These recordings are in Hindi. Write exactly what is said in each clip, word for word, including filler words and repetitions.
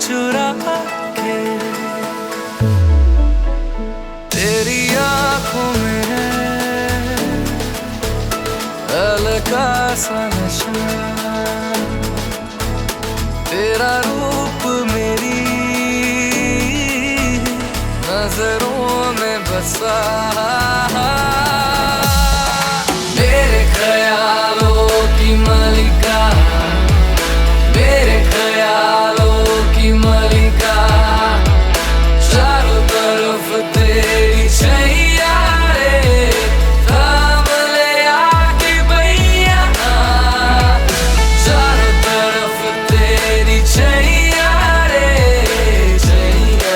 चुरा के तेरी आंखों में है हल्का सा नशा, तेरा रूप मेरी नजरों में बसा, मेरे ख्यालों की मलिका, मेरे ख्यालों की मलिका, चारों तरफ तेरी छैया रे, थाम ले आके भैया, चारों तरफ तेरी छैया रे, छैया।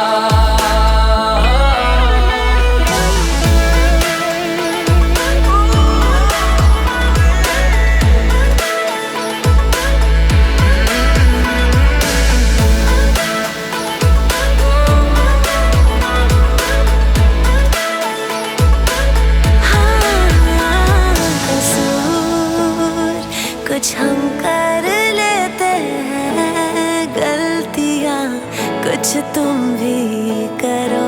कुछ हम कर लेते हैं गलतियाँ, कुछ तुम भी करो।